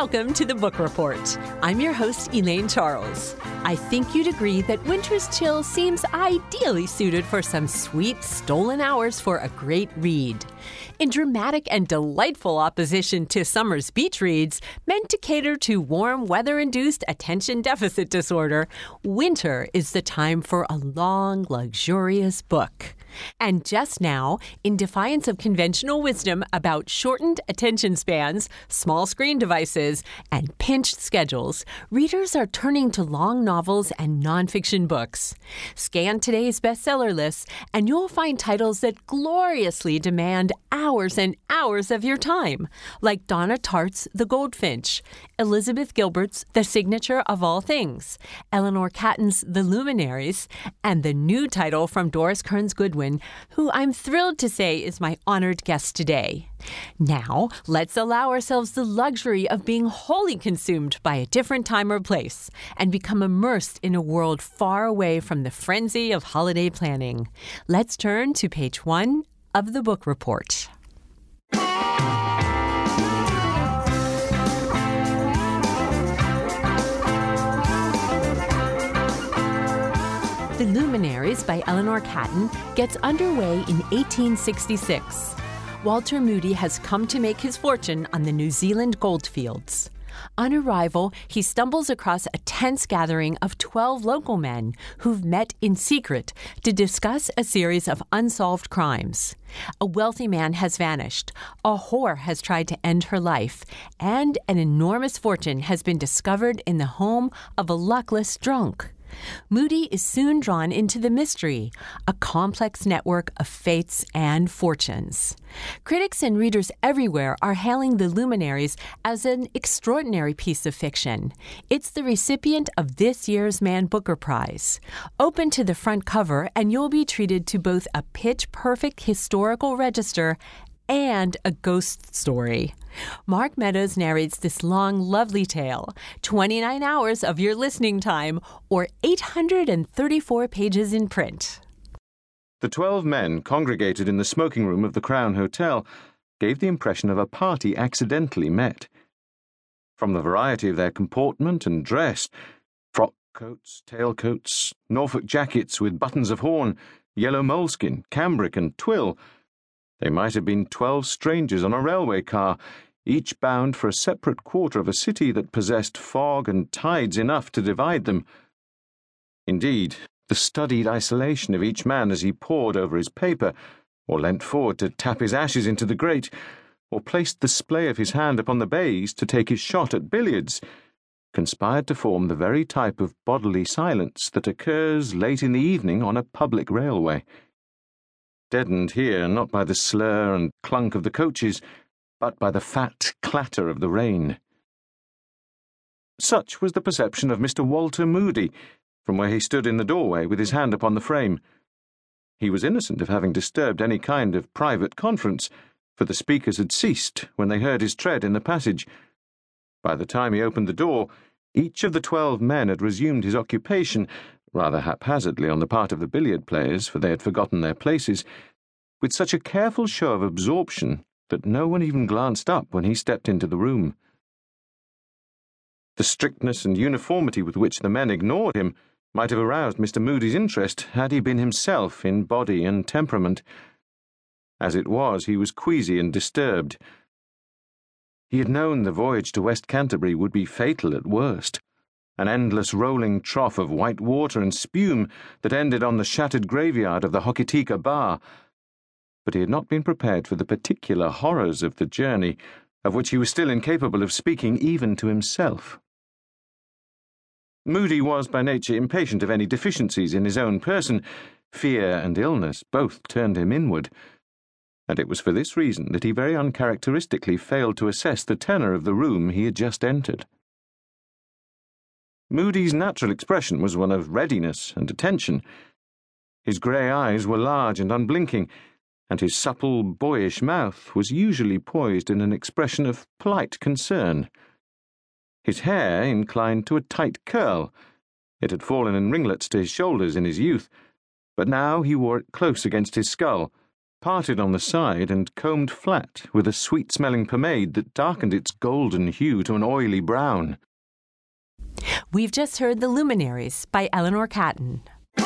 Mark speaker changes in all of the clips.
Speaker 1: Welcome to the Book Report. I'm your host, Elaine Charles. I think you'd agree that winter's chill seems ideally suited for some sweet, stolen hours for a great read. In dramatic and delightful opposition to summer's beach reads, meant to cater to warm, weather-induced attention deficit disorder, winter is the time for a long, luxurious book. And just now, in defiance of conventional wisdom about shortened attention spans, small screen devices, and pinched schedules, readers are turning to long novels and nonfiction books. Scan today's bestseller lists, and you'll find titles that gloriously demand hours and hours of your time, like Donna Tartt's The Goldfinch, Elizabeth Gilbert's The Signature of All Things, Eleanor Catton's The Luminaries, and the new title from Doris Kearns Goodwin, who I'm thrilled to say is my honored guest today. Now, let's allow ourselves the luxury of being wholly consumed by a different time or place and become immersed in a world far away from the frenzy of holiday planning. Let's turn to page 1 of the Book Report. The Luminaries by Eleanor Catton gets underway in 1866. Walter Moody has come to make his fortune on the New Zealand goldfields. On arrival, he stumbles across a tense gathering of 12 local men who've met in secret to discuss a series of unsolved crimes. A wealthy man has vanished, a whore has tried to end her life, and an enormous fortune has been discovered in the home of a luckless drunk. Moody is soon drawn into the mystery, a complex network of fates and fortunes. Critics and readers everywhere are hailing The Luminaries as an extraordinary piece of fiction. It's the recipient of this year's Man Booker Prize. Open to the front cover, and you'll be treated to both a pitch-perfect historical register and a ghost story. Mark Meadows narrates this long, lovely tale, 29 hours of your listening time, or 834 pages in print.
Speaker 2: The 12 men congregated in the smoking room of the Crown Hotel gave the impression of a party accidentally met. From the variety of their comportment and dress, frock coats, tailcoats, Norfolk jackets with buttons of horn, yellow moleskin, cambric and twill, they might have been 12 strangers on a railway car, each bound for a separate quarter of a city that possessed fog and tides enough to divide them. Indeed, the studied isolation of each man as he pored over his paper, or leant forward to tap his ashes into the grate, or placed the splay of his hand upon the baize to take his shot at billiards, conspired to form the very type of bodily silence that occurs late in the evening on a public railway. Deadened here not by the slur and clunk of the coaches, but by the fat clatter of the rain. Such was the perception of Mr. Walter Moody, from where he stood in the doorway with his hand upon the frame. He was innocent of having disturbed any kind of private conference, for the speakers had ceased when they heard his tread in the passage. By the time he opened the door, each of the 12 men had resumed his occupation, rather haphazardly on the part of the billiard players, for they had forgotten their places, with such a careful show of absorption that no one even glanced up when he stepped into the room. The strictness and uniformity with which the men ignored him might have aroused Mr. Moody's interest had he been himself in body and temperament. As it was, he was queasy and disturbed. He had known the voyage to West Canterbury would be fatal at worst, an endless rolling trough of white water and spume that ended on the shattered graveyard of the Hokitika Bar. But he had not been prepared for the particular horrors of the journey, of which he was still incapable of speaking even to himself. Moody was by nature impatient of any deficiencies in his own person. Fear and illness both turned him inward, and it was for this reason that he very uncharacteristically failed to assess the tenor of the room he had just entered. Moody's natural expression was one of readiness and attention. His grey eyes were large and unblinking, and his supple, boyish mouth was usually poised in an expression of polite concern. His hair inclined to a tight curl. It had fallen in ringlets to his shoulders in his youth, but now he wore it close against his skull, parted on the side and combed flat with a sweet-smelling pomade that darkened its golden hue to an oily brown.
Speaker 1: We've just heard The Luminaries by Eleanor Catton.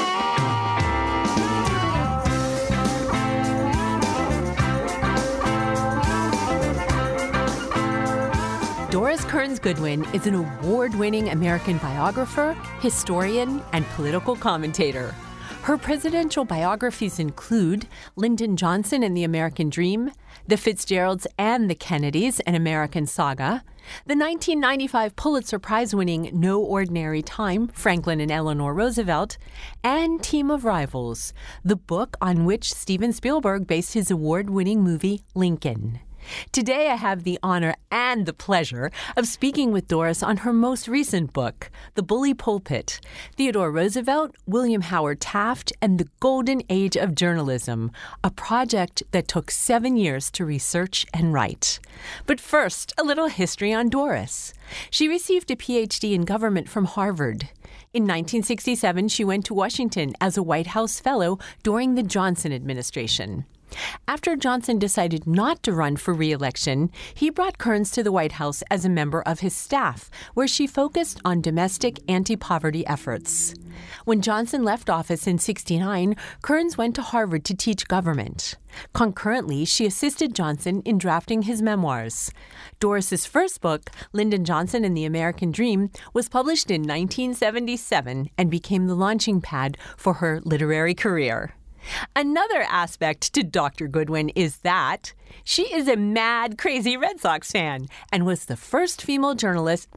Speaker 1: Doris Kearns Goodwin is an award-winning American biographer, historian, and political commentator. Her presidential biographies include Lyndon Johnson and the American Dream, The Fitzgeralds and the Kennedys, an American Saga, the 1995 Pulitzer Prize-winning No Ordinary Time, Franklin and Eleanor Roosevelt, and Team of Rivals, the book on which Steven Spielberg based his award-winning movie Lincoln. Today, I have the honor and the pleasure of speaking with Doris on her most recent book, The Bully Pulpit, Theodore Roosevelt, William Howard Taft, and the Golden Age of Journalism, a project that took 7 years to research and write. But first, a little history on Doris. She received a PhD in government from Harvard. In 1967, she went to Washington as a White House fellow during the Johnson administration. After Johnson decided not to run for re-election, he brought Kearns to the White House as a member of his staff, where she focused on domestic anti-poverty efforts. When Johnson left office in '69, Kearns went to Harvard to teach government. Concurrently, she assisted Johnson in drafting his memoirs. Doris's first book, Lyndon Johnson and the American Dream, was published in 1977 and became the launching pad for her literary career. Another aspect to Dr. Goodwin is that she is a mad, crazy Red Sox fan and was the first female journalist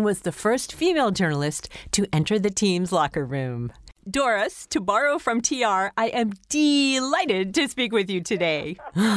Speaker 1: to enter the team's locker room. Doris, to borrow from TR, I am delighted to speak with you today.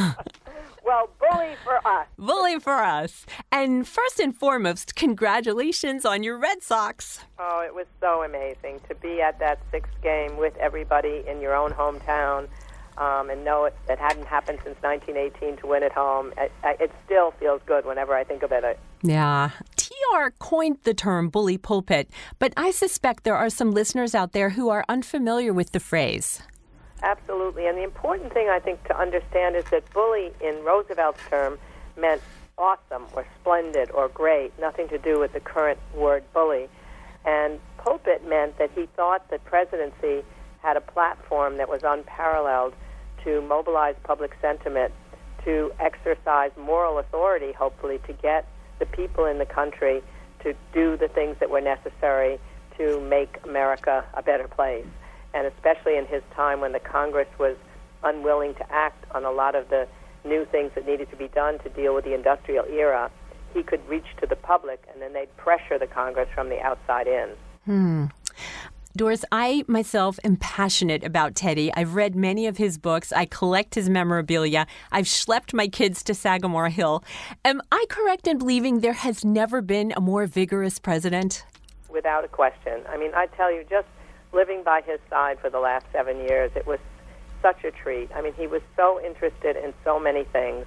Speaker 3: Well, bully for us.
Speaker 1: Bully for us. And first and foremost, congratulations on your Red Sox.
Speaker 3: Oh, it was so amazing to be at that sixth game with everybody in your own hometown and know it hadn't happened since 1918 to win at home. It still feels good whenever I think about it.
Speaker 1: Yeah. TR coined the term bully pulpit, but I suspect there are some listeners out there who are unfamiliar with the phrase.
Speaker 3: Absolutely. And the important thing, I think, to understand is that bully in Roosevelt's term meant awesome or splendid or great, nothing to do with the current word bully. And pulpit meant that he thought that presidency had a platform that was unparalleled to mobilize public sentiment, to exercise moral authority, hopefully, to get the people in the country to do the things that were necessary to make America a better place. And especially in his time when the Congress was unwilling to act on a lot of the new things that needed to be done to deal with the industrial era, he could reach to the public, and then they'd pressure the Congress from the outside in.
Speaker 1: Doris, I myself am passionate about Teddy. I've read many of his books. I collect his memorabilia. I've schlepped my kids to Sagamore Hill. Am I correct in believing there has never been a more vigorous president?
Speaker 3: Without a question. I mean, I tell you, just living by his side for the last 7 years, it was such a treat. I mean, he was so interested in so many things,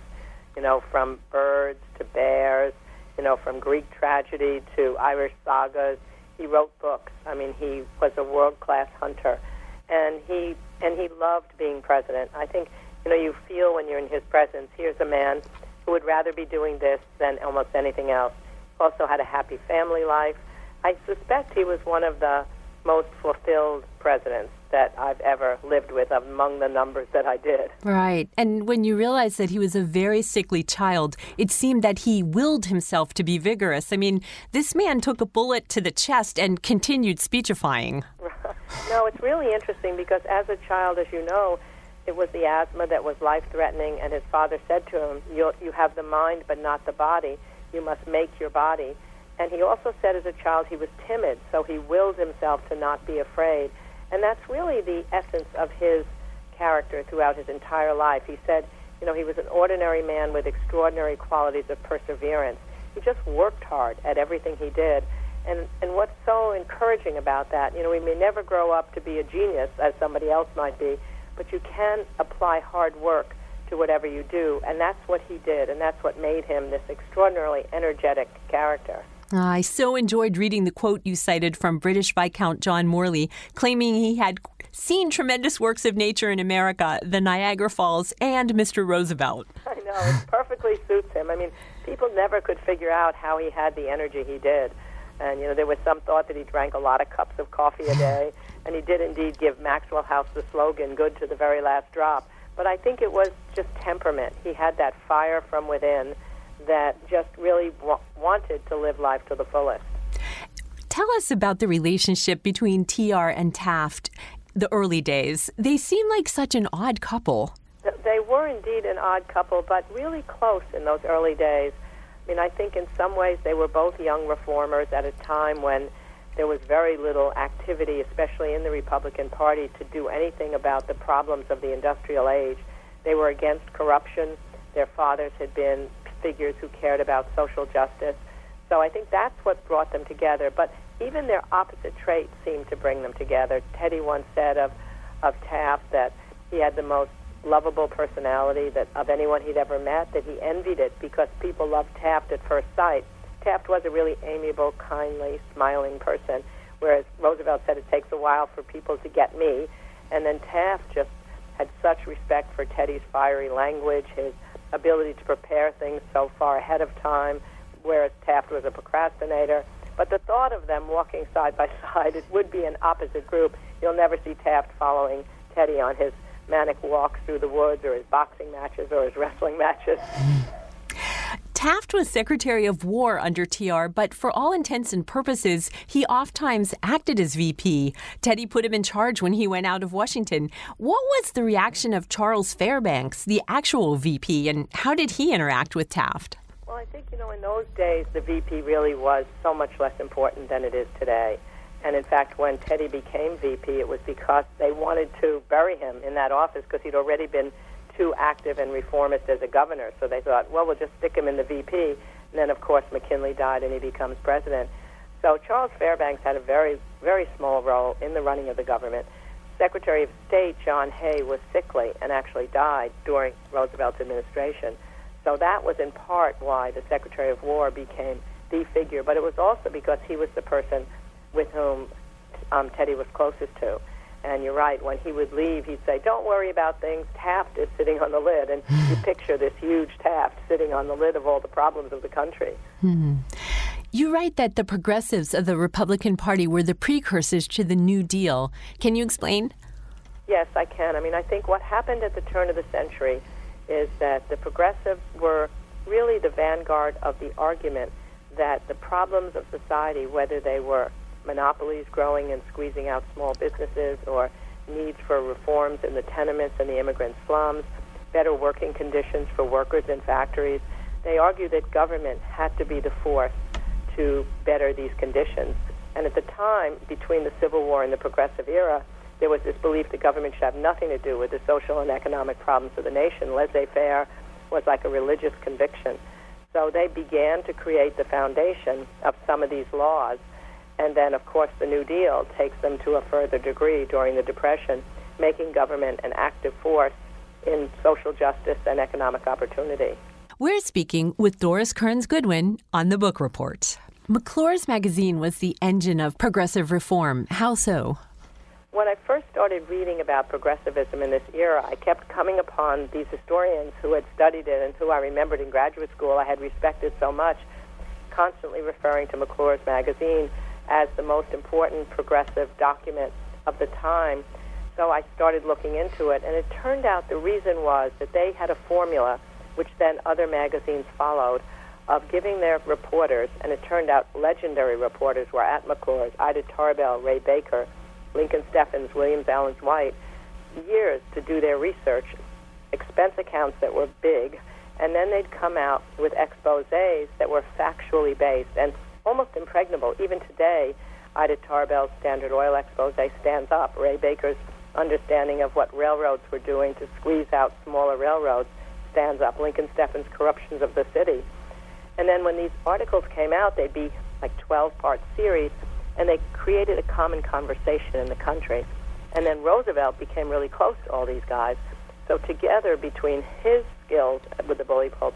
Speaker 3: from birds to bears, from Greek tragedy to Irish sagas. He wrote books. I mean, he was a world-class hunter, and he loved being president. I think, you feel when you're in his presence, here's a man who would rather be doing this than almost anything else. Also had a happy family life. I suspect he was one of the most fulfilled presidents that I've ever lived with among the numbers that I did.
Speaker 1: Right. And when you realize that he was a very sickly child, it seemed that he willed himself to be vigorous. I mean, this man took a bullet to the chest and continued speechifying.
Speaker 3: No, it's really interesting because as a child, as you know, it was the asthma that was life-threatening, and his father said to him, you have the mind but not the body. You must make your body. And he also said as a child he was timid, so he willed himself to not be afraid. And that's really the essence of his character throughout his entire life. He said, he was an ordinary man with extraordinary qualities of perseverance. He just worked hard at everything he did. And what's so encouraging about that, we may never grow up to be a genius, as somebody else might be, but you can apply hard work to whatever you do. And that's what he did, and that's what made him this extraordinarily energetic character.
Speaker 1: I so enjoyed reading the quote you cited from British Viscount John Morley, claiming he had seen tremendous works of nature in America, the Niagara Falls and Mr. Roosevelt.
Speaker 3: I know, it perfectly suits him. I mean, people never could figure out how he had the energy he did. And, there was some thought that he drank a lot of cups of coffee a day, and he did indeed give Maxwell House the slogan, good to the very last drop. But I think it was just temperament. He had that fire from within that just really wanted to live life to the fullest.
Speaker 1: Tell us about the relationship between TR and Taft, the early days. They seem like such an odd couple.
Speaker 3: They were indeed an odd couple, but really close in those early days. I mean, I think in some ways they were both young reformers at a time when there was very little activity, especially in the Republican Party, to do anything about the problems of the industrial age. They were against corruption. Their fathers had been figures who cared about social justice. So I think that's what brought them together. But even their opposite traits seemed to bring them together. Teddy once said of Taft that he had the most lovable personality that of anyone he'd ever met, that he envied it because people loved Taft at first sight. Taft was a really amiable, kindly, smiling person, whereas Roosevelt said it takes a while for people to get me. And then Taft just had such respect for Teddy's fiery language, his ability to prepare things so far ahead of time, whereas Taft was a procrastinator. But the thought of them walking side by side, it would be an opposite group. You'll never see Taft following Teddy on his manic walks through the woods or his boxing matches or his wrestling matches.
Speaker 1: Taft was Secretary of War under TR, but for all intents and purposes, he oftentimes acted as VP. Teddy put him in charge when he went out of Washington. What was the reaction of Charles Fairbanks, the actual VP, and how did he interact with Taft?
Speaker 3: Well, I think, in those days, the VP really was so much less important than it is today. And in fact, when Teddy became VP, it was because they wanted to bury him in that office because he'd already been too active and reformist as a governor. So they thought, well, we'll just stick him in the VP. And then, of course, McKinley died and he becomes president. So Charles Fairbanks had a very, very small role in the running of the government. Secretary of State John Hay was sickly and actually died during Roosevelt's administration. So that was in part why the Secretary of War became the figure. But it was also because he was the person with whom Teddy was closest to. And you're right, when he would leave, he'd say, don't worry about things, Taft is sitting on the lid. And you picture this huge Taft sitting on the lid of all the problems of the country.
Speaker 1: Mm-hmm. You write that the progressives of the Republican Party were the precursors to the New Deal. Can you explain?
Speaker 3: Yes, I can. I mean, I think what happened at the turn of the century is that the progressives were really the vanguard of the argument that the problems of society, whether they were monopolies growing and squeezing out small businesses or needs for reforms in the tenements and the immigrant slums, better working conditions for workers in factories, they argued that government had to be the force to better these conditions. And at the time, between the Civil War and the Progressive era, there was this belief that government should have nothing to do with the social and economic problems of the nation. Laissez-faire was like a religious conviction. So they began to create the foundation of some of these laws. And then, of course, the New Deal takes them to a further degree during the Depression, making government an active force in social justice and economic opportunity.
Speaker 1: We're speaking with Doris Kearns Goodwin on The Book Report. McClure's magazine was the engine of progressive reform. How so?
Speaker 3: When I first started reading about progressivism in this era, I kept coming upon these historians who had studied it and who I remembered in graduate school I had respected so much, constantly referring to McClure's magazine as the most important progressive document of the time. So I started looking into it, and it turned out the reason was that they had a formula, which then other magazines followed, of giving their reporters, and it turned out legendary reporters were at McClure's, Ida Tarbell, Ray Baker, Lincoln Steffens, Williams Allen White, years to do their research, expense accounts that were big, and then they'd come out with exposés that were factually based and almost impregnable. Even today, Ida Tarbell's Standard Oil expose stands up. Ray Baker's understanding of what railroads were doing to squeeze out smaller railroads stands up. Lincoln Steffens' Corruptions of the City. And then when these articles came out, they'd be like 12-part series, and they created a common conversation in the country. And then Roosevelt became really close to all these guys. So together, between his skills with the bully pulpit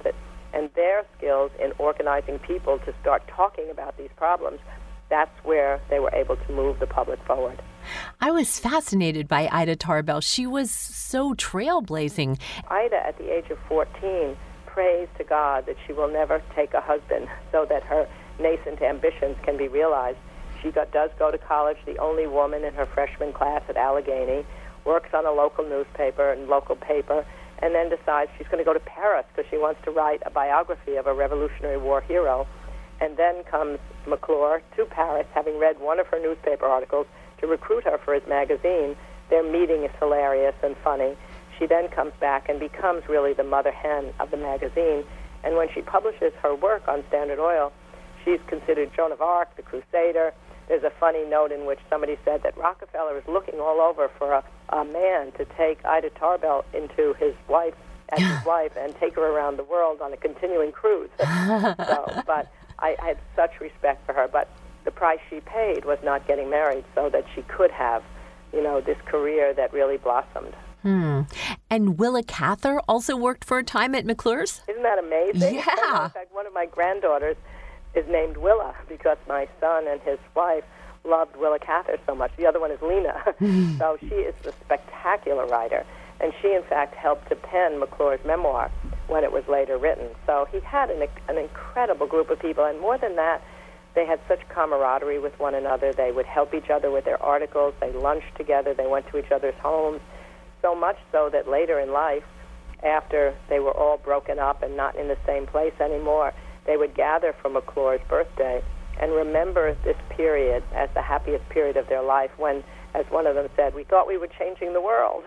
Speaker 3: and their skills in organizing people to start talking about these problems, that's where they were able to move the public forward.
Speaker 1: I was fascinated by Ida Tarbell. She was so trailblazing.
Speaker 3: Ida, at the age of 14, prays to God that she will never take a husband so that her nascent ambitions can be realized. She does go to college, the only woman in her freshman class at Allegheny, works on a local newspaper and local paper, and then decides she's going to go to Paris because she wants to write a biography of a Revolutionary War hero. And then comes McClure to Paris, having read one of her newspaper articles, to recruit her for his magazine. Their meeting is hilarious and funny. She then comes back and becomes really the mother hen of the magazine. And when she publishes her work on Standard Oil, she's considered Joan of Arc, the Crusader. There's a funny note in which somebody said that Rockefeller is looking all over for a man to take Ida Tarbell into his wife and take her around the world on a continuing cruise. But I had such respect for her. But the price she paid was not getting married so that she could have, this career that really blossomed.
Speaker 1: And Willa Cather also worked for a time at McClure's?
Speaker 3: Isn't that amazing?
Speaker 1: Yeah.
Speaker 3: In fact, one of my granddaughters is named Willa because my son and his wife loved Willa Cather so much. The other one is Lena. So she is a spectacular writer. And she, in fact, helped to pen McClure's memoir when it was later written. So he had an incredible group of people. And more than that, they had such camaraderie with one another. They would help each other with their articles. They lunched together. They went to each other's homes. So much so that later in life, after they were all broken up and not in the same place anymore, they would gather for McClure's birthday and remember this period as the happiest period of their life when, as one of them said, we thought we were changing the world.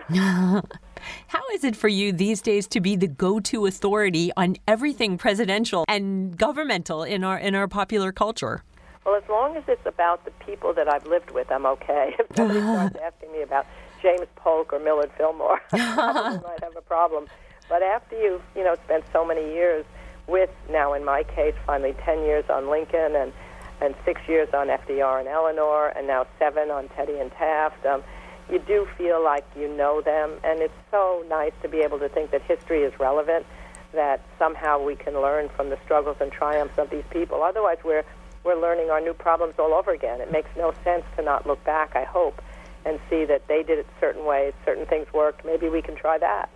Speaker 1: How is it for you these days to be the go-to authority on everything presidential and governmental in our popular culture?
Speaker 3: Well, as long as it's about the people that I've lived with, I'm okay. If somebody starts asking me about James Polk or Millard Fillmore, I might have a problem. But after you've, spent so many years with, now in my case, finally 10 years on Lincoln and 6 years on FDR and Eleanor, and now 7 on Teddy and Taft, you do feel like you know them, and it's so nice to be able to think that history is relevant, that somehow we can learn from the struggles and triumphs of these people. Otherwise, we're learning our new problems all over again. It makes no sense to not look back, I hope, and see that they did it certain ways, certain things worked. Maybe we can try that.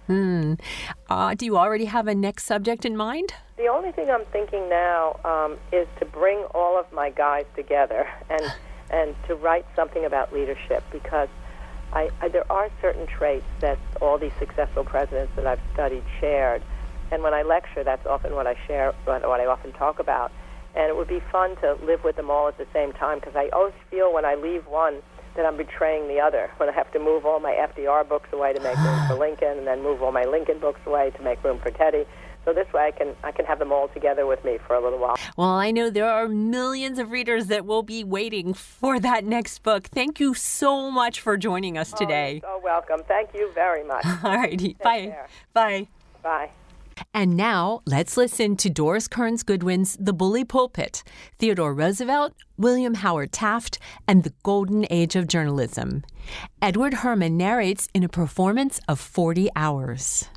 Speaker 1: Do you already have a next subject in mind?
Speaker 3: The only thing I'm thinking now is to bring all of my guys together and to write something about leadership, because there are certain traits that all these successful presidents that I've studied shared. And when I lecture, that's often what I share, what I often talk about. And it would be fun to live with them all at the same time, because I always feel when I leave one that I'm betraying the other, when I have to move all my FDR books away to make room for Lincoln, and then move all my Lincoln books away to make room for Teddy. So this way I can have them all together with me for a little while.
Speaker 1: Well, I know there are millions of readers that will be waiting for that next book. Thank you so much for joining us today.
Speaker 3: You're so welcome. Thank you very much.
Speaker 1: All righty. Bye.
Speaker 3: Care.
Speaker 1: Bye.
Speaker 3: Bye.
Speaker 1: And now, let's listen to Doris Kearns Goodwin's The Bully Pulpit, Theodore Roosevelt, William Howard Taft, and the Golden Age of Journalism. Edward Herman narrates in a performance of 40 hours.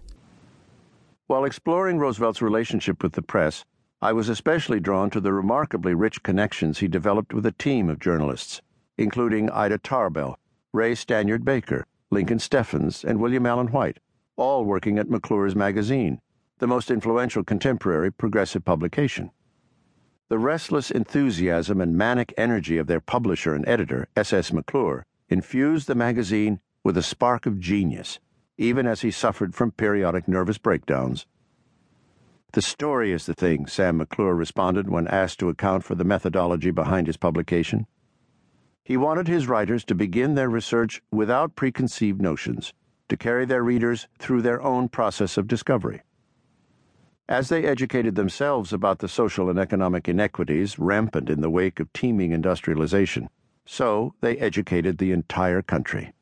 Speaker 4: While exploring Roosevelt's relationship with the press, I was especially drawn to the remarkably rich connections he developed with a team of journalists, including Ida Tarbell, Ray Stannard Baker, Lincoln Steffens, and William Allen White, all working at McClure's magazine, the most influential contemporary progressive publication. The restless enthusiasm and manic energy of their publisher and editor, S.S. McClure, infused the magazine with a spark of genius, even as he suffered from periodic nervous breakdowns. "The story is the thing," Sam McClure responded when asked to account for the methodology behind his publication. He wanted his writers to begin their research without preconceived notions, to carry their readers through their own process of discovery. As they educated themselves about the social and economic inequities rampant in the wake of teeming industrialization, so they educated the entire country.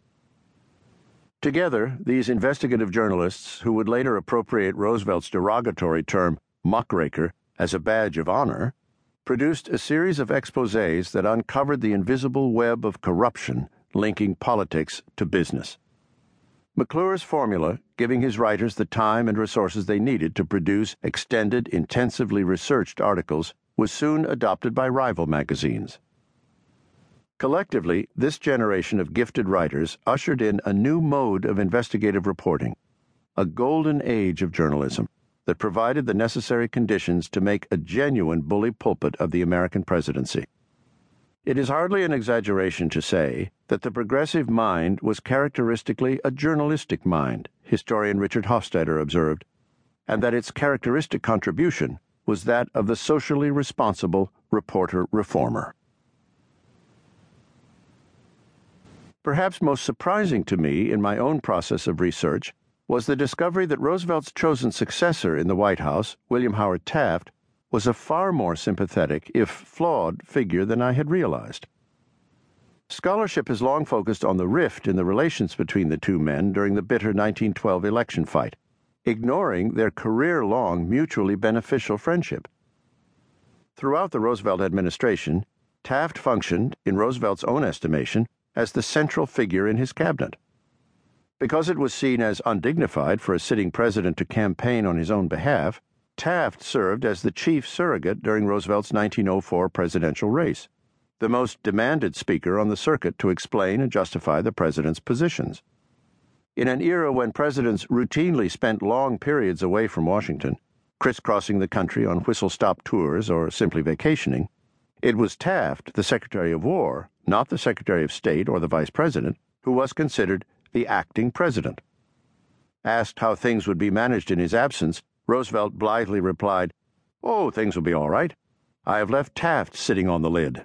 Speaker 4: Together, these investigative journalists, who would later appropriate Roosevelt's derogatory term, muckraker, as a badge of honor, produced a series of exposés that uncovered the invisible web of corruption linking politics to business. McClure's formula, giving his writers the time and resources they needed to produce extended, intensively researched articles, was soon adopted by rival magazines. Collectively, this generation of gifted writers ushered in a new mode of investigative reporting, a golden age of journalism that provided the necessary conditions to make a genuine bully pulpit of the American presidency. It is hardly an exaggeration to say that the progressive mind was characteristically a journalistic mind, historian Richard Hofstadter observed, and that its characteristic contribution was that of the socially responsible reporter-reformer. Perhaps most surprising to me in my own process of research was the discovery that Roosevelt's chosen successor in the White House, William Howard Taft, was a far more sympathetic, if flawed, figure than I had realized. Scholarship has long focused on the rift in the relations between the two men during the bitter 1912 election fight, ignoring their career-long mutually beneficial friendship. Throughout the Roosevelt administration, Taft functioned, in Roosevelt's own estimation, as the central figure in his cabinet. Because it was seen as undignified for a sitting president to campaign on his own behalf, Taft served as the chief surrogate during Roosevelt's 1904 presidential race, the most demanded speaker on the circuit to explain and justify the president's positions. In an era when presidents routinely spent long periods away from Washington, crisscrossing the country on whistle-stop tours or simply vacationing, it was Taft, the Secretary of War, not the Secretary of State or the Vice President, who was considered the acting president. Asked how things would be managed in his absence, Roosevelt blithely replied, "Oh, things will be all right. I have left Taft sitting on the lid."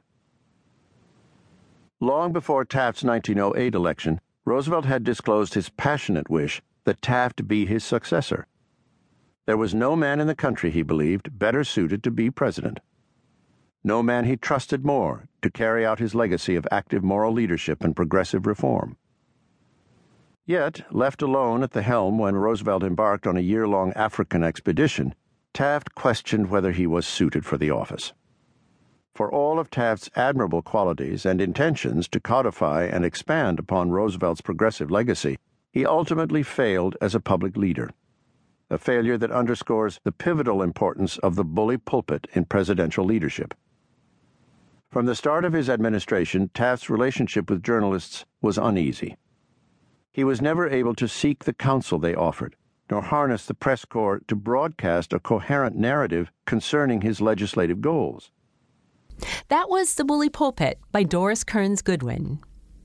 Speaker 4: Long before Taft's 1908 election, Roosevelt had disclosed his passionate wish that Taft be his successor. There was no man in the country, he believed, better suited to be president. No man he trusted more to carry out his legacy of active moral leadership and progressive reform. Yet, left alone at the helm when Roosevelt embarked on a year-long African expedition, Taft questioned whether he was suited for the office. For all of Taft's admirable qualities and intentions to codify and expand upon Roosevelt's progressive legacy, he ultimately failed as a public leader, a failure that underscores the pivotal importance of the bully pulpit in presidential leadership. From the start of his administration, Taft's relationship with journalists was uneasy. He was never able to seek the counsel they offered, nor harness the press corps to broadcast a coherent narrative concerning his legislative goals.
Speaker 1: That was The Bully Pulpit by Doris Kearns Goodwin.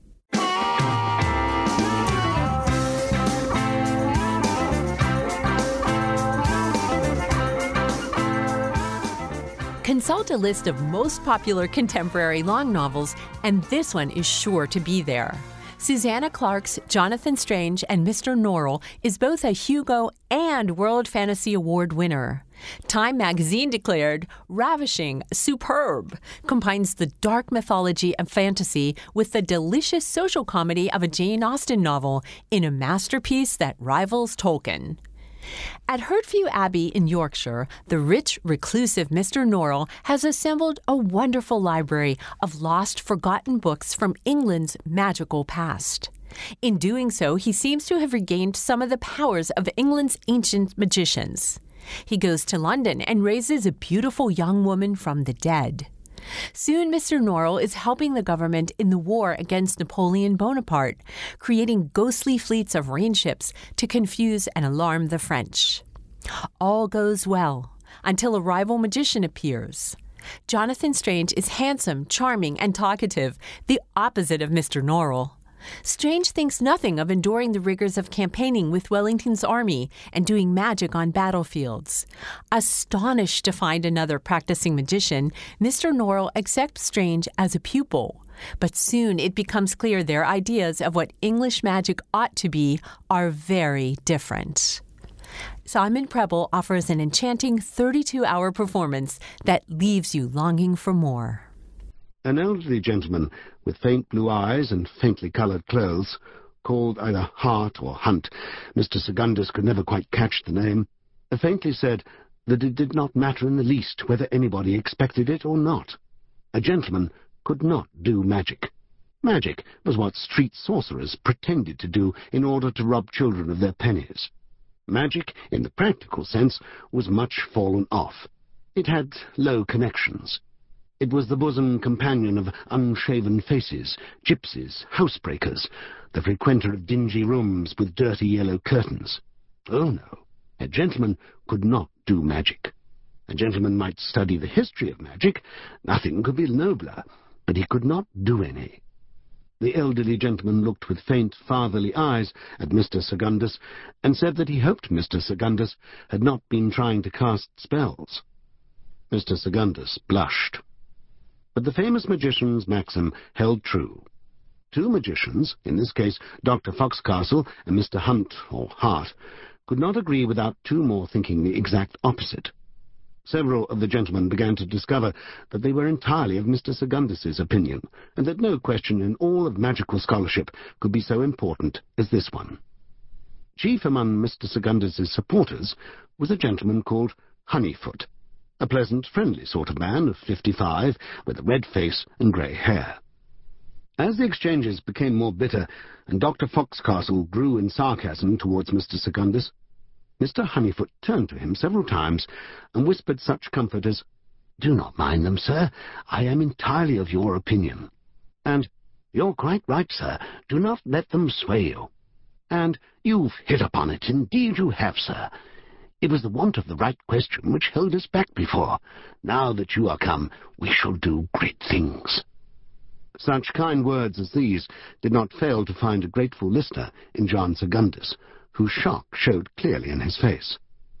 Speaker 1: Consult a list of most popular contemporary long novels, and this one is sure to be there. Susanna Clarke's Jonathan Strange and Mr. Norrell is both a Hugo and World Fantasy Award winner. Time magazine declared, ravishing, superb, combines the dark mythology of fantasy with the delicious social comedy of a Jane Austen novel in a masterpiece that rivals Tolkien. At Hurtview Abbey in Yorkshire, the rich, reclusive Mr. Norrell has assembled a wonderful library of lost, forgotten books from England's magical past. In doing so, he seems to have regained some of the powers of England's ancient magicians. He goes to London and raises a beautiful young woman from the dead. Soon, Mr. Norrell is helping the government in the war against Napoleon Bonaparte, creating ghostly fleets of rain ships to confuse and alarm the French. All goes well until a rival magician appears. Jonathan Strange is handsome, charming, and talkative, the opposite of Mr. Norrell. Strange thinks nothing of enduring the rigors of campaigning with Wellington's army and doing magic on battlefields. Astonished to find another practicing magician, Mr. Norrell accepts Strange as a pupil. But soon it becomes clear their ideas of what English magic ought to be are very different. Simon Preble offers an enchanting 32-hour performance that leaves you longing for more.
Speaker 5: An elderly gentleman with faint blue eyes and faintly coloured clothes, called either Hart or Hunt, Mr. Secundus could never quite catch the name, faintly said that it did not matter in the least whether anybody expected it or not. A gentleman could not do magic. Magic was what street sorcerers pretended to do in order to rob children of their pennies. Magic, in the practical sense, was much fallen off. It had low connections. It was the bosom companion of unshaven faces, gypsies, housebreakers, the frequenter of dingy rooms with dirty yellow curtains. Oh, no, a gentleman could not do magic. A gentleman might study the history of magic. Nothing could be nobler, but he could not do any. The elderly gentleman looked with faint fatherly eyes at Mr. Secundus, and said that he hoped Mr. Secundus had not been trying to cast spells. Mr. Secundus blushed. But the famous magician's maxim held true. Two magicians, in this case Dr. Foxcastle and Mr. Hunt, or Hart, could not agree without two more thinking the exact opposite. Several of the gentlemen began to discover that they were entirely of Mr. Secundus's opinion, and that no question in all of magical scholarship could be so important as this one. Chief among Mr. Secundus's supporters was a gentleman called Honeyfoot, a pleasant, friendly sort of man of 55, with a red face and grey hair. As the exchanges became more bitter, and Dr. Foxcastle grew in sarcasm towards Mr. Secundus, Mr. Honeyfoot turned to him several times and whispered such comfort as, "Do not mind them, sir. I am entirely of your opinion." And, "You're quite right, sir. Do not let them sway you." And, "You've hit upon it. Indeed you have, sir. It was the want of the right question which held us back before. Now that you are come, we shall do great things." Such kind words as these did not fail to find a grateful listener in John Secundus, whose shock showed clearly in his face.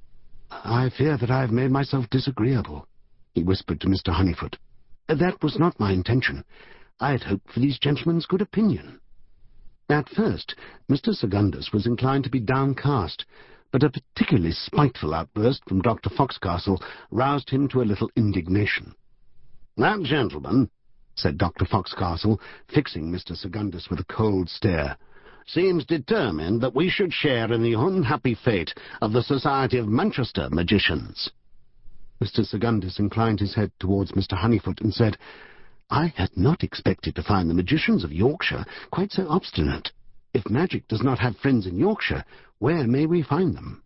Speaker 5: "I fear that I have made myself disagreeable," he whispered to Mr. Honeyfoot. "That was not my intention. I had hoped for these gentlemen's good opinion." At first, Mr. Secundus was inclined to be downcast, but a particularly spiteful outburst from Dr. Foxcastle roused him to a little indignation. "That gentleman," said Dr. Foxcastle, fixing Mr. Secundus with a cold stare, "seems determined that we should share in the unhappy fate of the Society of Manchester Magicians." Mr. Secundus inclined his head towards Mr. Honeyfoot and said, "I had not expected to find the magicians of Yorkshire quite so obstinate. If magic does not have friends in Yorkshire, where may we find them?"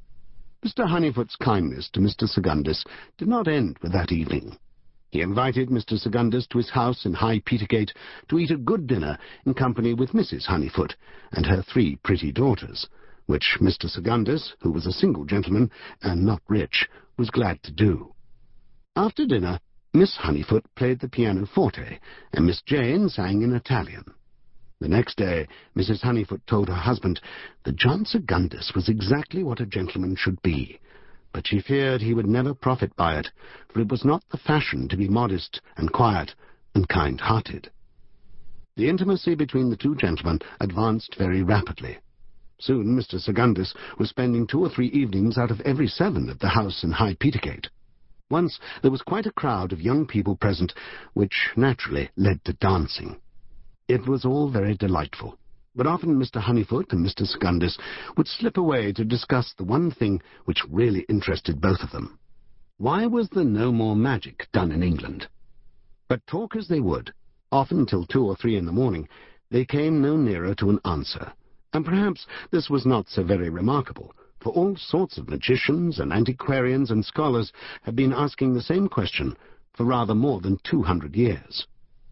Speaker 5: Mr. Honeyfoot's kindness to Mr. Secundus did not end with that evening. He invited Mr. Secundus to his house in High Petergate to eat a good dinner in company with Mrs. Honeyfoot and her 3 pretty daughters, which Mr. Secundus, who was a single gentleman and not rich, was glad to do. After dinner, Miss Honeyfoot played the pianoforte, and Miss Jane sang in Italian. The next day, Mrs. Honeyfoot told her husband that John Secundus was exactly what a gentleman should be, but she feared he would never profit by it, for it was not the fashion to be modest and quiet and kind-hearted. The intimacy between the two gentlemen advanced very rapidly. Soon Mr. Secundus was spending 2 or 3 evenings out of every 7 at the house in High Petergate. Once there was quite a crowd of young people present, which naturally led to dancing. It was all very delightful, but often Mr. Honeyfoot and Mr. Secundus would slip away to discuss the one thing which really interested both of them. Why was there no more magic done in England? But talk as they would, often till 2 or 3 in the morning, they came no nearer to an answer, and perhaps this was not so very remarkable, for all sorts of magicians and antiquarians and scholars have been asking the same question for rather more than 200 years.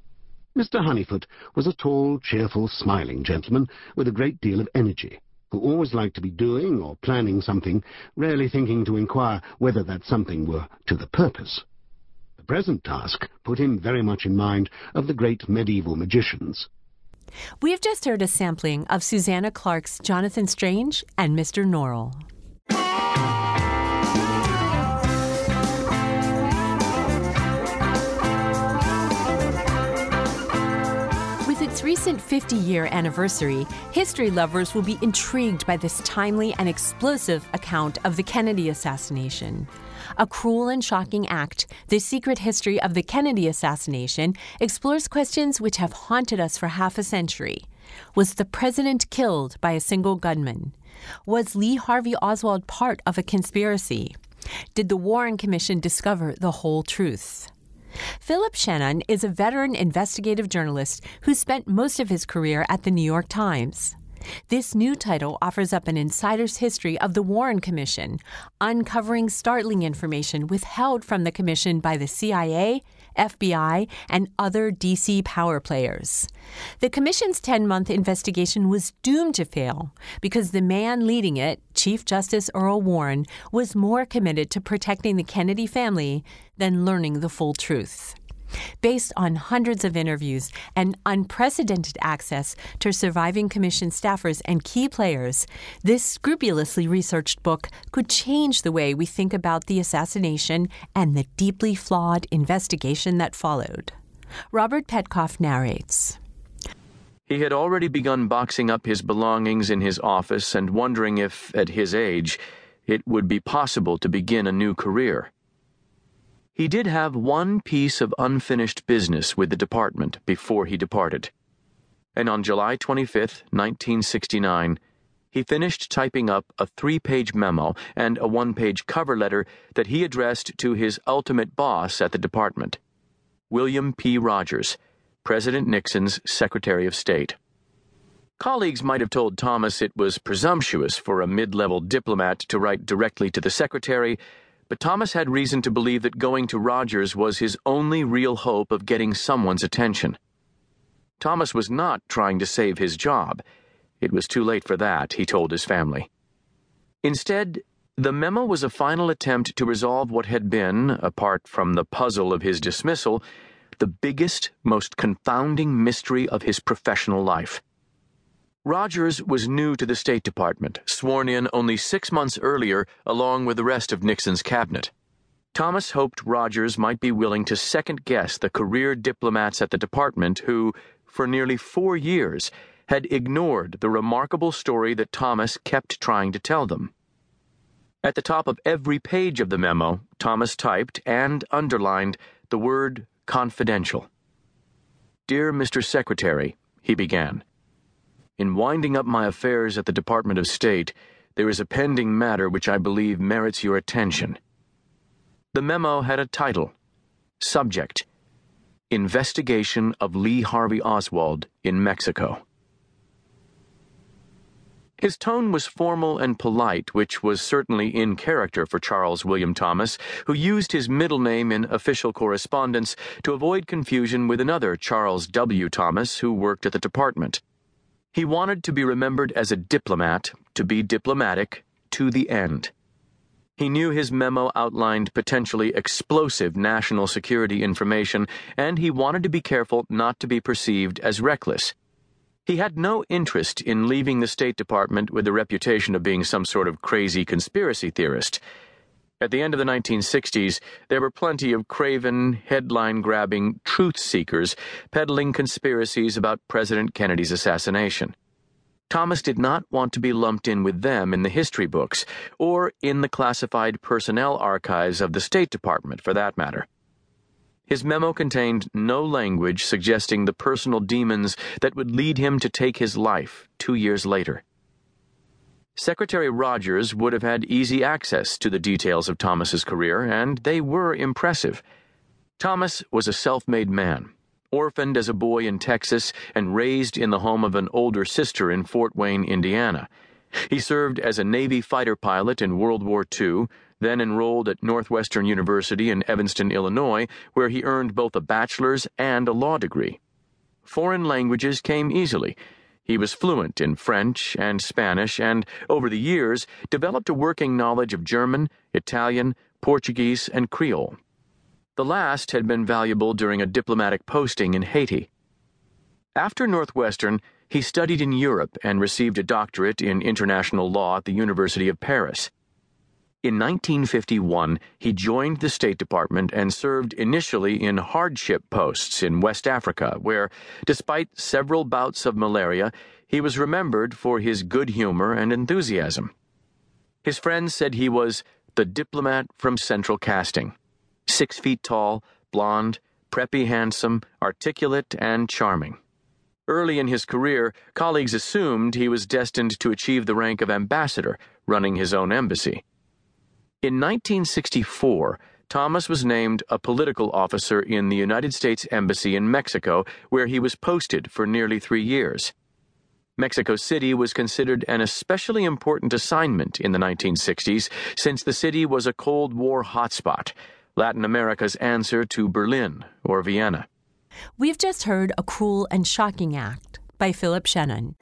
Speaker 5: Mr. Honeyfoot was a tall, cheerful, smiling gentleman with a great deal of energy, who always liked to be doing or planning something, rarely thinking to inquire whether that something were to the purpose. The present task put him very much in mind of the great medieval magicians.
Speaker 1: We have just heard a sampling of Susanna Clark's Jonathan Strange and Mr. Norrell. With its recent 50-year anniversary, history lovers will be intrigued by this timely and explosive account of the Kennedy assassination. A cruel and shocking act, The Secret History of the Kennedy Assassination explores questions which have haunted us for half a century. Was the president killed by a single gunman? Was Lee Harvey Oswald part of a conspiracy? Did the Warren Commission discover the whole truth? Philip Shannon is a veteran investigative journalist who spent most of his career at the New York Times. This new title offers up an insider's history of the Warren Commission, uncovering startling information withheld from the commission by the CIA, FBI, and other D.C. power players. The commission's 10-month investigation was doomed to fail because the man leading it, Chief Justice Earl Warren, was more committed to protecting the Kennedy family than learning the full truth. Based on hundreds of interviews and unprecedented access to surviving commission staffers and key players, this scrupulously researched book could change the way we think about the assassination and the deeply flawed investigation that followed. Robert Petkoff narrates.
Speaker 6: He had already begun boxing up his belongings in his office and wondering if, at his age, it would be possible to begin a new career. He did have one piece of unfinished business with the department before he departed, and on July 25, 1969, he finished typing up a 3-page memo and a 1-page cover letter that he addressed to his ultimate boss at the department, William P. Rogers, President Nixon's Secretary of State. Colleagues might have told Thomas it was presumptuous for a mid-level diplomat to write directly to the secretary, but Thomas had reason to believe that going to Rogers was his only real hope of getting someone's attention. Thomas was not trying to save his job. It was too late for that, he told his family. Instead, the memo was a final attempt to resolve what had been, apart from the puzzle of his dismissal, the biggest, most confounding mystery of his professional life. Rogers was new to the State Department, sworn in only 6 months earlier along with the rest of Nixon's cabinet. Thomas hoped Rogers might be willing to second-guess the career diplomats at the department who, for nearly 4 years, had ignored the remarkable story that Thomas kept trying to tell them. At the top of every page of the memo, Thomas typed and underlined the word confidential. "Dear Mr. Secretary," he began, "in winding up my affairs at the Department of State, there is a pending matter which I believe merits your attention." The memo had a title. Subject: Investigation of Lee Harvey Oswald in Mexico. His tone was formal and polite, which was certainly in character for Charles William Thomas, who used his middle name in official correspondence to avoid confusion with another Charles W. Thomas who worked at the department. He wanted to be remembered as a diplomat, to be diplomatic, to the end. He knew his memo outlined potentially explosive national security information, and he wanted to be careful not to be perceived as reckless. He had no interest in leaving the State Department with the reputation of being some sort of crazy conspiracy theorist. At the end of the 1960s, there were plenty of craven, headline-grabbing truth-seekers peddling conspiracies about President Kennedy's assassination. Thomas did not want to be lumped in with them in the history books, or in the classified personnel archives of the State Department, for that matter. His memo contained no language suggesting the personal demons that would lead him to take his life 2 years later. Secretary Rogers would have had easy access to the details of Thomas's career, and they were impressive. Thomas was a self-made man, orphaned as a boy in Texas and raised in the home of an older sister in Fort Wayne, Indiana. He served as a Navy fighter pilot in World War II, then enrolled at Northwestern University in Evanston, Illinois, where he earned both a bachelor's and a law degree. Foreign languages came easily. He was fluent in French and Spanish and, over the years, developed a working knowledge of German, Italian, Portuguese, and Creole. The last had been valuable during a diplomatic posting in Haiti. After Northwestern, he studied in Europe and received a doctorate in international law at the University of Paris. In 1951, he joined the State Department and served initially in hardship posts in West Africa, where, despite several bouts of malaria, he was remembered for his good humor and enthusiasm. His friends said he was the diplomat from Central Casting, 6 feet tall, blonde, preppy handsome, articulate, and charming. Early in his career, colleagues assumed he was destined to achieve the rank of ambassador, running his own embassy. In 1964, Thomas was named a political officer in the United States Embassy in Mexico, where he was posted for nearly 3 years. Mexico City was considered an especially important assignment in the 1960s, since the city was a Cold War hotspot, Latin America's answer to Berlin or Vienna.
Speaker 1: We've just heard A Cruel and Shocking Act by Philip Shannon.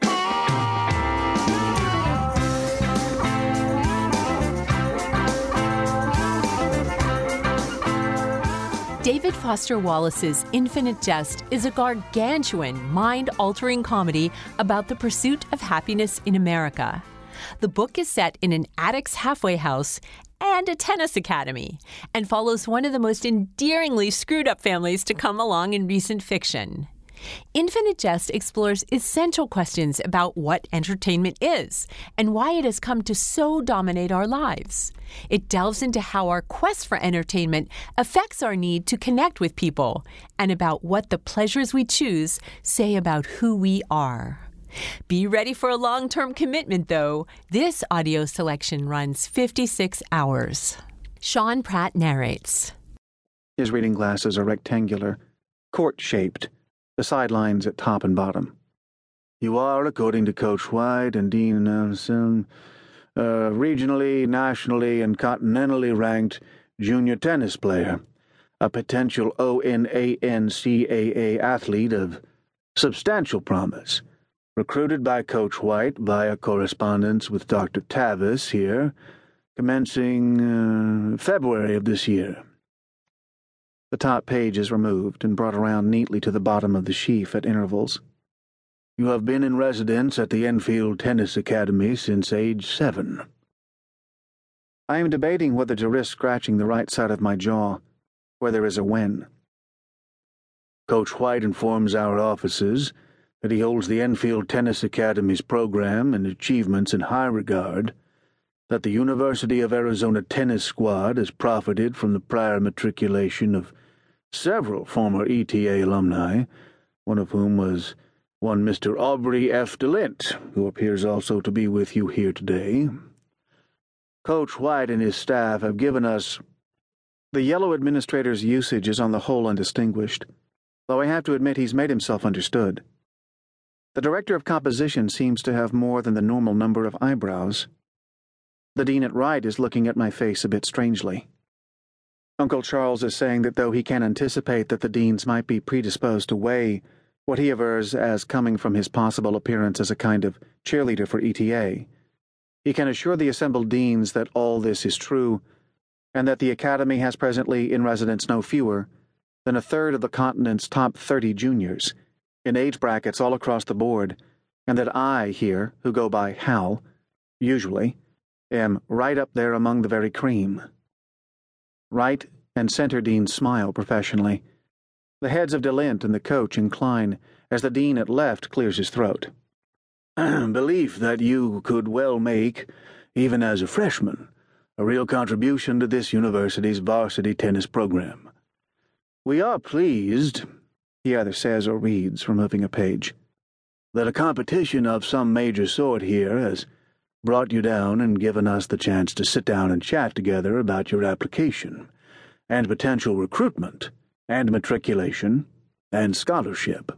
Speaker 1: David Foster Wallace's Infinite Jest is a gargantuan, mind-altering comedy about the pursuit of happiness in America. The book is set in an addict's halfway house and a tennis academy, and follows one of the most endearingly screwed-up families to come along in recent fiction. Infinite Jest explores essential questions about what entertainment is and why it has come to so dominate our lives. It delves into how our quest for entertainment affects our need to connect with people and about what the pleasures we choose say about who we are. Be ready for a long-term commitment, though. This audio selection runs 56 hours. Sean Pratt narrates.
Speaker 7: His reading glasses are rectangular, court-shaped, the sidelines at top and bottom. You are, according to Coach White and Dean Nelson, regionally, nationally, and continentally ranked junior tennis player, a potential ONANCAA athlete of substantial promise, recruited by Coach White via correspondence with Dr. Tavis here, commencing February of this year. The top page is removed and brought around neatly to the bottom of the sheaf at intervals. You have been in residence at the Enfield Tennis Academy since age 7. I am debating whether to risk scratching the right side of my jaw, where there is a wen. Coach White informs our offices that he holds the Enfield Tennis Academy's program and achievements in high regard, that the University of Arizona tennis squad has profited from the prior matriculation of several former ETA alumni, one of whom was one Mr. Aubrey F. DeLint, who appears also to be with you here today. Coach White and his staff have given us... The yellow administrator's usage is on the whole undistinguished, though I have to admit he's made himself understood. The director of composition seems to have more than the normal number of eyebrows. The dean at right is looking at my face a bit strangely. Uncle Charles is saying that though he can anticipate that the deans might be predisposed to weigh what he avers as coming from his possible appearance as a kind of cheerleader for ETA, he can assure the assembled deans that all this is true, and that the Academy has presently in residence no fewer than a third of the continent's top 30 juniors, in age brackets all across the board, and that I here, who go by Hal, usually, am right up there among the very cream. Right and center deans smile professionally. The heads of DeLint and the coach incline as the dean at left clears his throat. Belief that you could well make, even as a freshman, a real contribution to this university's varsity tennis program. We are pleased, he either says or reads, removing a page, that a competition of some major sort here has brought you down and given us the chance to sit down and chat together about your application, and potential recruitment, and matriculation, and scholarship.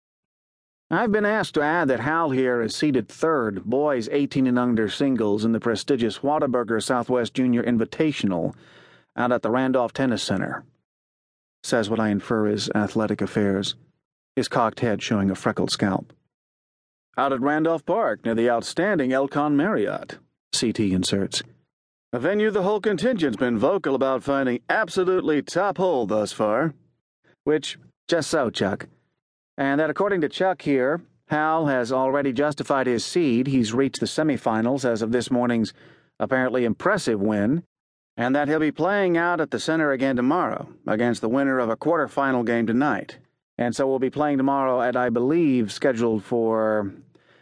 Speaker 7: I've been asked to add that Hal here is seeded third, boys 18 and under singles in the prestigious Whataburger Southwest Junior Invitational out at the Randolph Tennis Center, says what I infer is athletic affairs, his cocked head showing a freckled scalp. Out at Randolph Park, near the outstanding Elcon Marriott, CT inserts. A venue the whole contingent's been vocal about finding absolutely top hole thus far. Which, just so, Chuck. And that according to Chuck here, Hal has already justified his seed. He's reached the semifinals as of this morning's apparently impressive win, and that he'll be playing out at the center again tomorrow against the winner of a quarterfinal game tonight. And so we'll be playing tomorrow at, I believe, scheduled for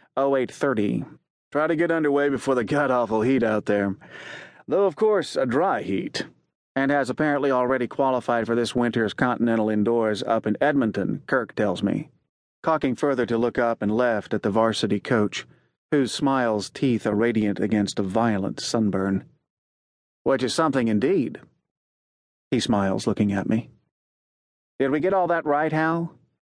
Speaker 7: 08:30. Try to get underway before the god-awful heat out there. Though, of course, a dry heat. And has apparently already qualified for this winter's Continental Indoors up in Edmonton, Kirk tells me, cocking further to look up and left at the varsity coach, whose smile's teeth are radiant against a violent sunburn. Which is something indeed. He smiles, looking at me. Did we get all that right, Hal?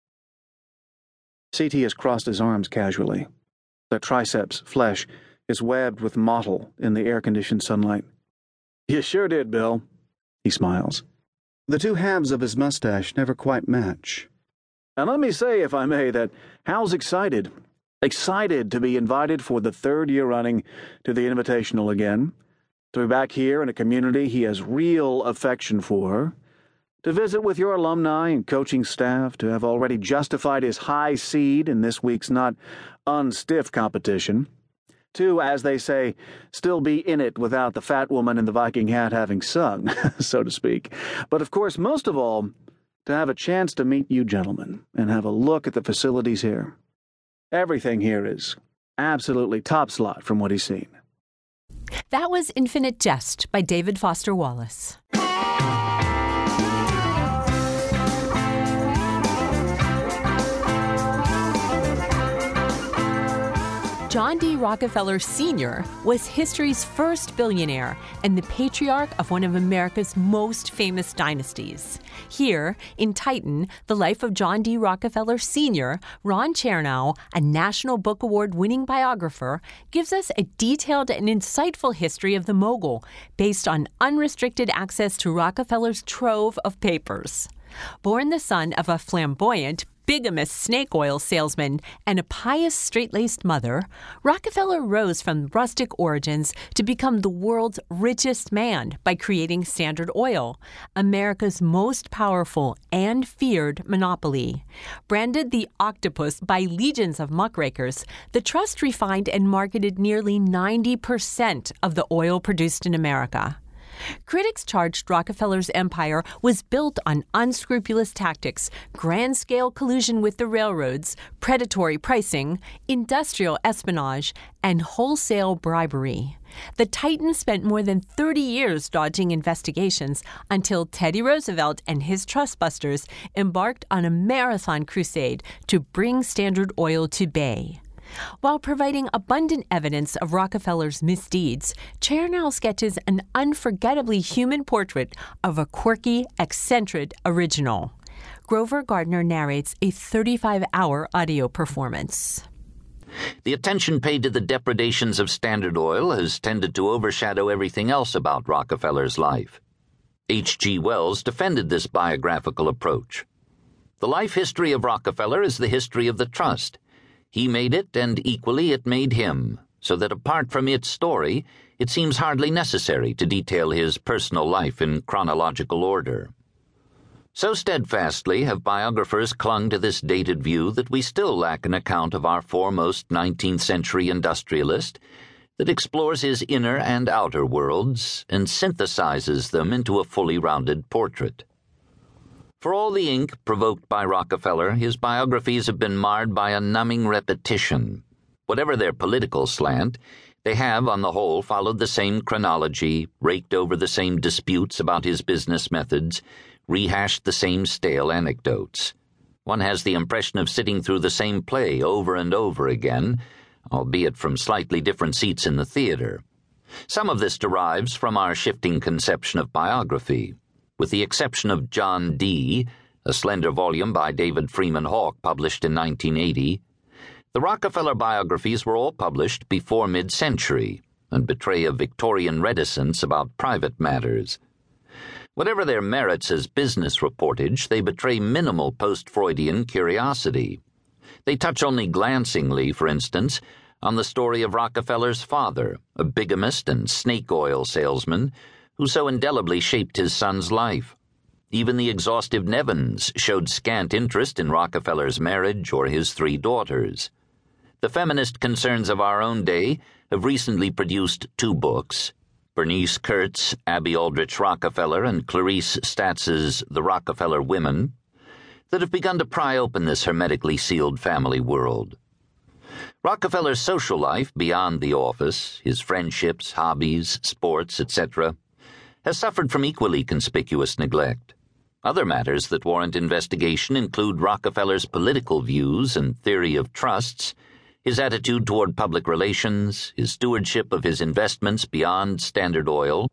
Speaker 7: C.T. has crossed his arms casually. The triceps flesh is webbed with mottle in the air-conditioned sunlight. You sure did, Bill. He smiles. The two halves of his mustache never quite match. And let me say, if I may, that Hal's excited. Excited to be invited for the third year running to the Invitational again, to be back here in a community he has real affection for, to visit with your alumni and coaching staff, to have already justified his high seed in this week's not unstiff competition, to, as they say, still be in it without the fat woman in the Viking hat having sung, so to speak. But of course, most of all, to have a chance to meet you gentlemen and have a look at the facilities here. Everything here is absolutely top slot from what he's seen.
Speaker 1: That was Infinite Jest by David Foster Wallace. John D. Rockefeller Sr. was history's first billionaire and the patriarch of one of America's most famous dynasties. Here, in Titan, The Life of John D. Rockefeller Sr., Ron Chernow, a National Book Award-winning biographer, gives us a detailed and insightful history of the mogul based on unrestricted access to Rockefeller's trove of papers. Born the son of a flamboyant, bigamous snake oil salesman and a pious straight-laced mother, Rockefeller rose from rustic origins to become the world's richest man by creating Standard Oil, America's most powerful and feared monopoly. Branded the octopus by legions of muckrakers, the trust refined and marketed nearly 90% of the oil produced in America. Critics charged Rockefeller's empire was built on unscrupulous tactics, grand-scale collusion with the railroads, predatory pricing, industrial espionage, and wholesale bribery. The Titan spent more than 30 years dodging investigations until Teddy Roosevelt and his trustbusters embarked on a marathon crusade to bring Standard Oil to bay. While providing abundant evidence of Rockefeller's misdeeds, Chernow sketches an unforgettably human portrait of a quirky, eccentric original. Grover Gardner narrates a 35-hour audio performance.
Speaker 8: The attention paid to the depredations of Standard Oil has tended to overshadow everything else about Rockefeller's life. H.G. Wells defended this biographical approach. The life history of Rockefeller is the history of the trust. He made it, and equally it made him, so that apart from its story, it seems hardly necessary to detail his personal life in chronological order. So steadfastly have biographers clung to this dated view that we still lack an account of our foremost 19th-century industrialist that explores his inner and outer worlds and synthesizes them into a fully rounded portrait. For all the ink provoked by Rockefeller, his biographies have been marred by a numbing repetition. Whatever their political slant, they have, on the whole, followed the same chronology, raked over the same disputes about his business methods, rehashed the same stale anecdotes. One has the impression of sitting through the same play over and over again, albeit from slightly different seats in the theater. Some of this derives from our shifting conception of biography. With the exception of John D., a slender volume by David Freeman Hawke published in 1980, the Rockefeller biographies were all published before mid-century and betray a Victorian reticence about private matters. Whatever their merits as business reportage, they betray minimal post-Freudian curiosity. They touch only glancingly, for instance, on the story of Rockefeller's father, a bigamist and snake oil salesman, who so indelibly shaped his son's life. Even the exhaustive Nevins showed scant interest in Rockefeller's marriage or his 3 daughters. The feminist concerns of our own day have recently produced 2 books, Bernice Kurt's Abby Aldrich Rockefeller and Clarice Statz's The Rockefeller Women, that have begun to pry open this hermetically sealed family world. Rockefeller's social life beyond the office, his friendships, hobbies, sports, etc., has suffered from equally conspicuous neglect. Other matters that warrant investigation include Rockefeller's political views and theory of trusts, his attitude toward public relations, his stewardship of his investments beyond Standard Oil,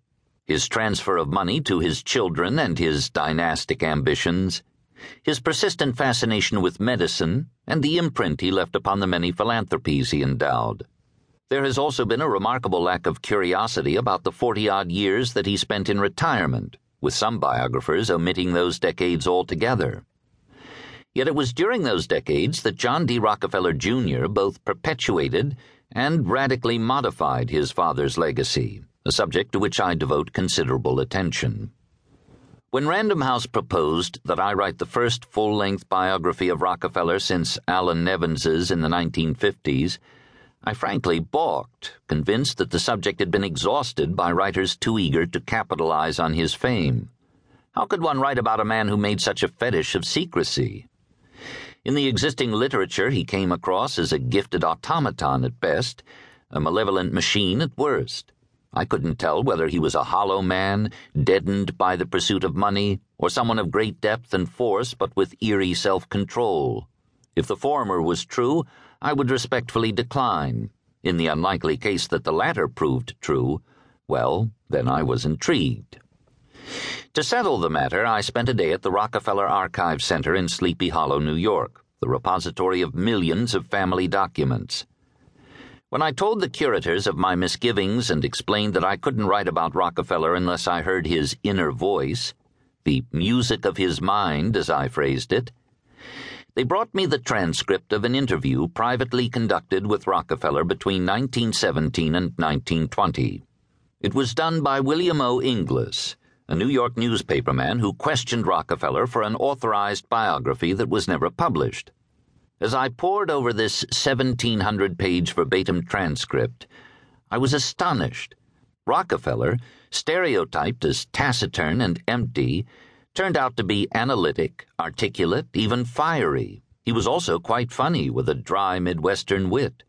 Speaker 8: his transfer of money to his children and his dynastic ambitions, his persistent fascination with medicine, and the imprint he left upon the many philanthropies he endowed. There has also been a remarkable lack of curiosity about the 40-odd years that he spent in retirement, with some biographers omitting those decades altogether. Yet it was during those decades that John D. Rockefeller Jr. both perpetuated and radically modified his father's legacy, a subject to which I devote considerable attention. When Random House proposed that I write the first full-length biography of Rockefeller since Allan Nevens's in the 1950s, I frankly balked, convinced that the subject had been exhausted by writers too eager to capitalize on his fame. How could one write about a man who made such a fetish of secrecy? In the existing literature, he came across as a gifted automaton at best, a malevolent machine at worst. I couldn't tell whether he was a hollow man, deadened by the pursuit of money, or someone of great depth and force but with eerie self-control. If the former was true, I would respectfully decline. In the unlikely case that the latter proved true, well, then I was intrigued. To settle the matter, I spent a day at the Rockefeller Archive Center in Sleepy Hollow, New York, the repository of millions of family documents. When I told the curators of my misgivings and explained that I couldn't write about Rockefeller unless I heard his inner voice, the music of his mind, as I phrased it, they brought me the transcript of an interview privately conducted with Rockefeller between 1917 and 1920. It was done by William O. Inglis, a New York newspaperman who questioned Rockefeller for an authorized biography that was never published. As I pored over this 1,700-page verbatim transcript, I was astonished. Rockefeller, stereotyped as taciturn and empty, turned out to be analytic, articulate, even fiery. He was also quite funny, with a dry Midwestern wit.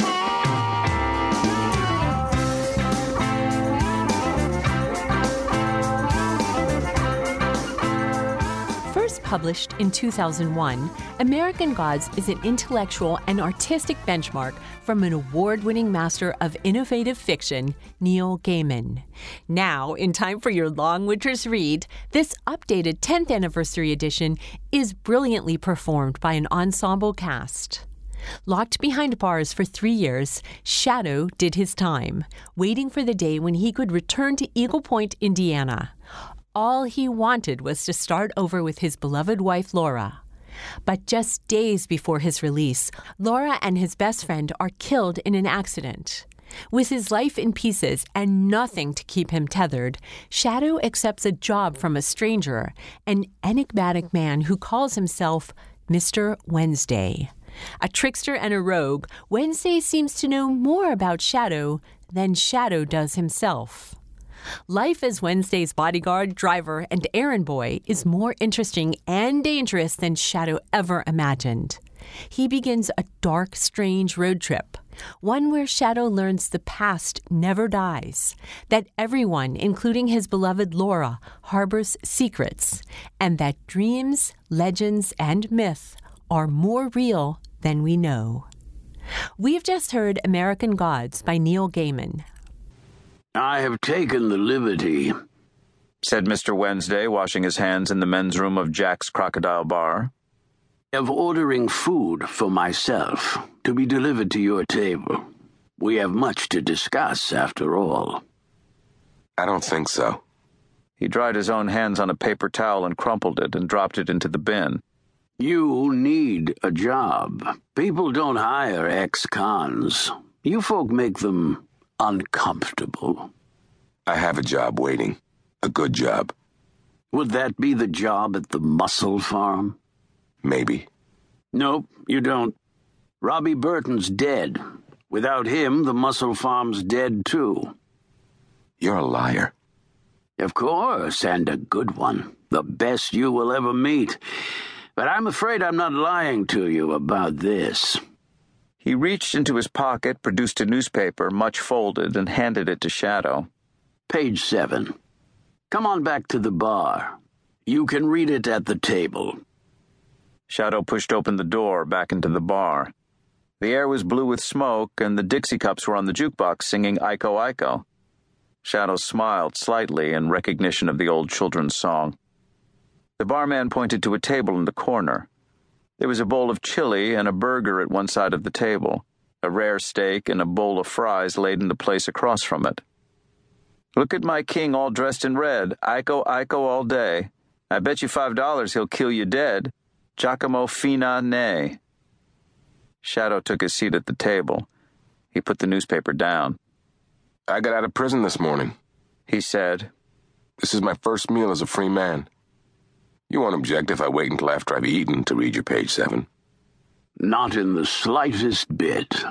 Speaker 1: First published in 2001, American Gods is an intellectual and artistic benchmark from an award-winning master of innovative fiction, Neil Gaiman. Now, in time for your long winter's read, this updated 10th anniversary edition is brilliantly performed by an ensemble cast. Locked behind bars for 3 years, Shadow did his time, waiting for the day when he could return to Eagle Point, Indiana. All he wanted was to start over with his beloved wife, Laura. But just days before his release, Laura and his best friend are killed in an accident. With his life in pieces and nothing to keep him tethered, Shadow accepts a job from a stranger, an enigmatic man who calls himself Mr. Wednesday. A trickster and a rogue, Wednesday seems to know more about Shadow than Shadow does himself. Life as Wednesday's bodyguard, driver, and errand boy is more interesting and dangerous than Shadow ever imagined. He begins a dark, strange road trip, one where Shadow learns the past never dies, that everyone, including his beloved Laura, harbors secrets, and that dreams, legends, and myth are more real than we know. We've just heard American Gods by Neil Gaiman.
Speaker 9: I have taken the liberty,
Speaker 10: said Mr. Wednesday, washing his hands in the men's room of Jack's Crocodile Bar,
Speaker 9: of ordering food for myself to be delivered to your table. We have much to discuss, after all.
Speaker 11: I don't think so.
Speaker 10: He dried his own hands on a paper towel and crumpled it and dropped it into the bin.
Speaker 9: You need a job. People don't hire ex-cons. You folk make them uncomfortable.
Speaker 11: I have a job waiting. A good job.
Speaker 9: Would that be the job at the mussel farm?
Speaker 11: Maybe.
Speaker 9: Nope, you don't. Robbie Burton's dead. Without him, the mussel farm's dead too.
Speaker 11: You're a liar.
Speaker 9: Of course, and a good one. The best you will ever meet. But I'm afraid I'm not lying to you about this.
Speaker 10: He reached into his pocket, produced a newspaper, much folded, and handed it to Shadow.
Speaker 9: Page 7. Come on back to the bar. You can read it at the table.
Speaker 10: Shadow pushed open the door back into the bar. The air was blue with smoke, and the Dixie cups were on the jukebox singing Iko Iko. Shadow smiled slightly in recognition of the old children's song. The barman pointed to a table in the corner. There was a bowl of chili and a burger at one side of the table, a rare steak and a bowl of fries laid into place across from it. "Look at my king all dressed in red. Iko, Iko all day. I bet you $5 he'll kill you dead. Giacomo Fina ne." Shadow took his seat at the table. He put the newspaper down.
Speaker 11: "I got out of prison this morning,"
Speaker 10: he said.
Speaker 11: "This is my first meal as a free man. You won't object if I wait until after I've eaten to read your page 7?
Speaker 9: Not in the slightest bit."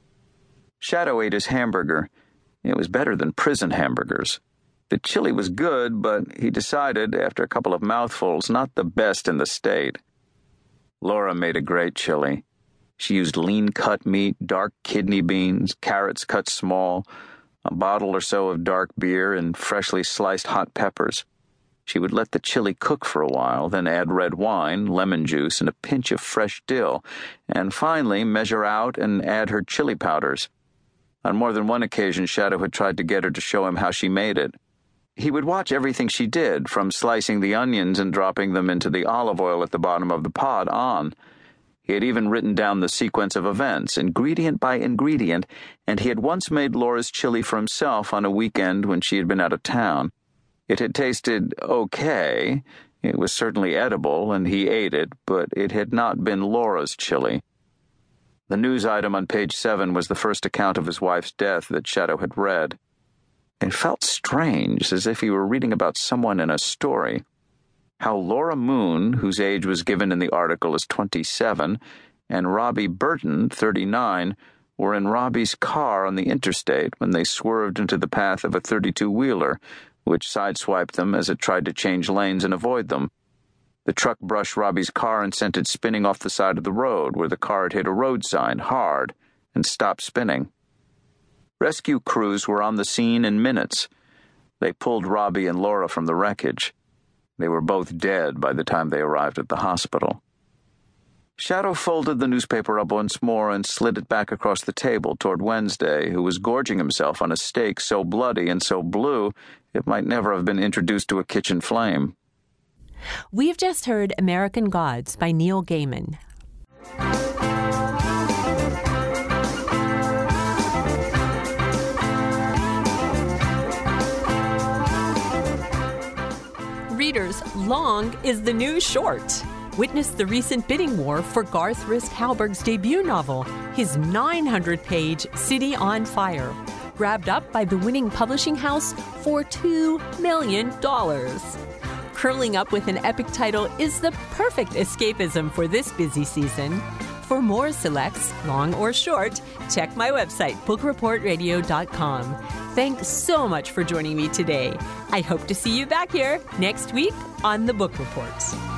Speaker 10: Shadow ate his hamburger. It was better than prison hamburgers. The chili was good, but he decided, after a couple of mouthfuls, not the best in the state. Laura made a great chili. She used lean cut meat, dark kidney beans, carrots cut small, a bottle or so of dark beer, and freshly sliced hot peppers. She would let the chili cook for a while, then add red wine, lemon juice, and a pinch of fresh dill, and finally measure out and add her chili powders. On more than one occasion, Shadow had tried to get her to show him how she made it. He would watch everything she did, from slicing the onions and dropping them into the olive oil at the bottom of the pot on. He had even written down the sequence of events, ingredient by ingredient, and he had once made Laura's chili for himself on a weekend when she had been out of town. It had tasted okay. It was certainly edible, and he ate it, but it had not been Laura's chili. The news item on page 7 was the first account of his wife's death that Shadow had read. It felt strange, as if he were reading about someone in a story. How Laura Moon, whose age was given in the article as 27, and Robbie Burton, 39, were in Robbie's car on the interstate when they swerved into the path of a 32-wheeler, which sideswiped them as it tried to change lanes and avoid them. The truck brushed Robbie's car and sent it spinning off the side of the road, where the car had hit a road sign hard and stopped spinning. Rescue crews were on the scene in minutes. They pulled Robbie and Laura from the wreckage. They were both dead by the time they arrived at the hospital. Shadow folded the newspaper up once more and slid it back across the table toward Wednesday, who was gorging himself on a steak so bloody and so blue it might never have been introduced to a kitchen flame.
Speaker 1: We've just heard American Gods by Neil Gaiman. Readers, long is the new short. Witness the recent bidding war for Garth Risk-Halberg's debut novel, his 900-page City on Fire, grabbed up by the winning publishing house for $2 million. Curling up with an epic title is the perfect escapism for this busy season. For more selects, long or short, check my website, bookreportradio.com. Thanks so much for joining me today. I hope to see you back here next week on The Book Report.